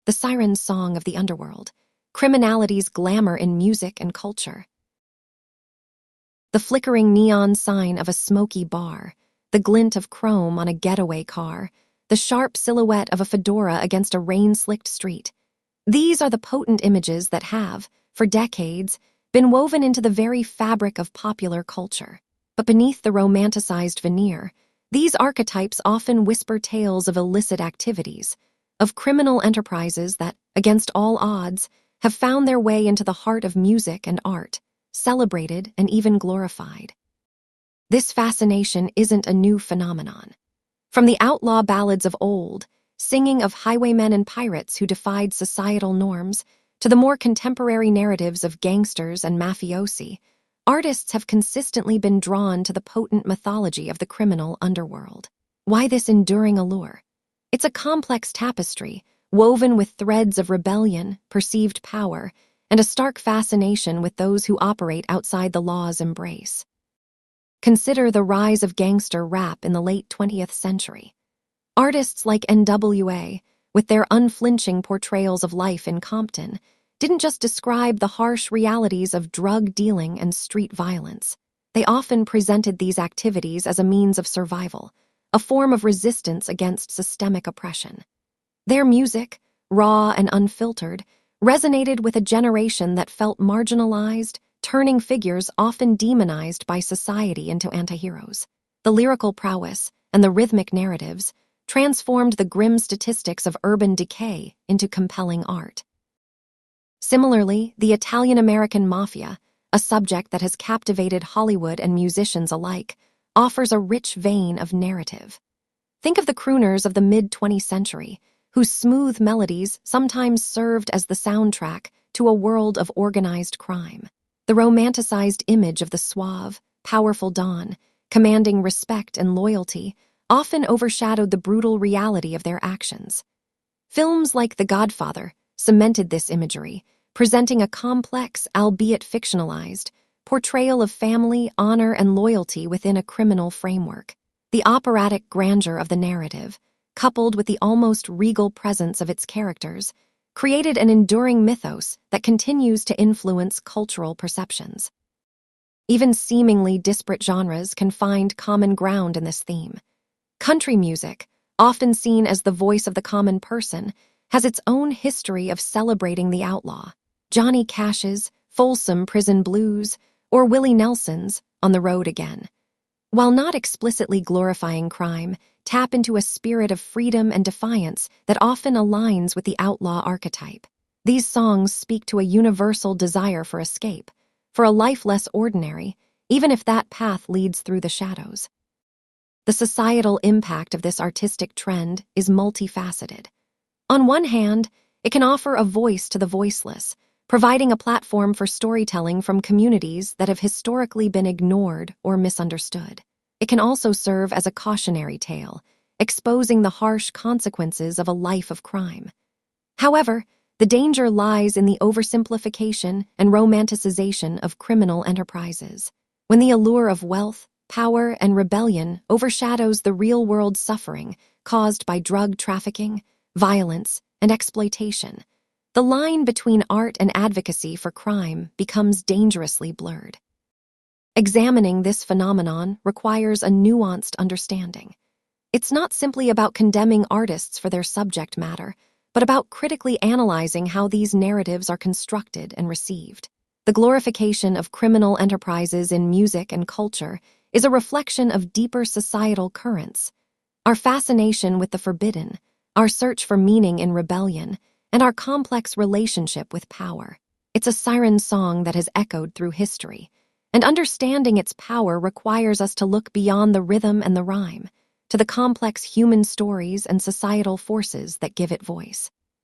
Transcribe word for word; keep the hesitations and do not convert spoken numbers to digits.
the siren song of the underworld, criminality's glamour in music and culture. The flickering neon sign of a smoky bar, the glint of chrome on a getaway car, the sharp silhouette of a fedora against a rain-slicked street. These are the potent images that have, for decades, been woven into the very fabric of popular culture. But beneath the romanticized veneer, these archetypes often whisper tales of illicit activities, of criminal enterprises that, against all odds, have found their way into the heart of music and art, celebrated and even glorified. This fascination isn't a new phenomenon. From the outlaw ballads of old, singing of highwaymen and pirates who defied societal norms, to the more contemporary narratives of gangsters and mafiosi, artists have consistently been drawn to the potent mythology of the criminal underworld. Why this enduring allure? It's a complex tapestry, woven with threads of rebellion, perceived power, and a stark fascination with those who operate outside the law's embrace. Consider the rise of gangster rap in the late twentieth century. Artists like N W A, with their unflinching portrayals of life in Compton, didn't just describe the harsh realities of drug dealing and street violence. They often presented these activities as a means of survival, a form of resistance against systemic oppression. Their music, raw and unfiltered, resonated with a generation that felt marginalized, turning figures often demonized by society into antiheroes. The lyrical prowess and the rhythmic narratives transformed the grim statistics of urban decay into compelling art. Similarly, the Italian-American mafia, a subject that has captivated Hollywood and musicians alike, offers a rich vein of narrative. Think of the crooners of the mid-twentieth century, whose smooth melodies sometimes served as the soundtrack to a world of organized crime. The romanticized image of the suave, powerful Don, commanding respect and loyalty, often overshadowed the brutal reality of their actions. Films like The Godfather cemented this imagery, presenting a complex, albeit fictionalized, portrayal of family, honor, and loyalty within a criminal framework. The operatic grandeur of the narrative, coupled with the almost regal presence of its characters, created an enduring mythos that continues to influence cultural perceptions. Even seemingly disparate genres can find common ground in this theme. Country music, often seen as the voice of the common person, has its own history of celebrating the outlaw. Johnny Cash's Folsom Prison Blues, or Willie Nelson's On the Road Again, while not explicitly glorifying crime, tap into a spirit of freedom and defiance that often aligns with the outlaw archetype. These songs speak to a universal desire for escape, for a life less ordinary, even if that path leads through the shadows. The societal impact of this artistic trend is multifaceted. On one hand, it can offer a voice to the voiceless, providing a platform for storytelling from communities that have historically been ignored or misunderstood. It can also serve as a cautionary tale, exposing the harsh consequences of a life of crime. However, the danger lies in the oversimplification and romanticization of criminal enterprises. When the allure of wealth, power, and rebellion overshadows the real-world suffering caused by drug trafficking, violence, and exploitation, the line between art and advocacy for crime becomes dangerously blurred. Examining this phenomenon requires a nuanced understanding. It's not simply about condemning artists for their subject matter, but about critically analyzing how these narratives are constructed and received. The glorification of criminal enterprises in music and culture is a reflection of deeper societal currents. Our fascination with the forbidden, our search for meaning in rebellion, and our complex relationship with power. It's a siren song that has echoed through history, and understanding its power requires us to look beyond the rhythm and the rhyme, to the complex human stories and societal forces that give it voice.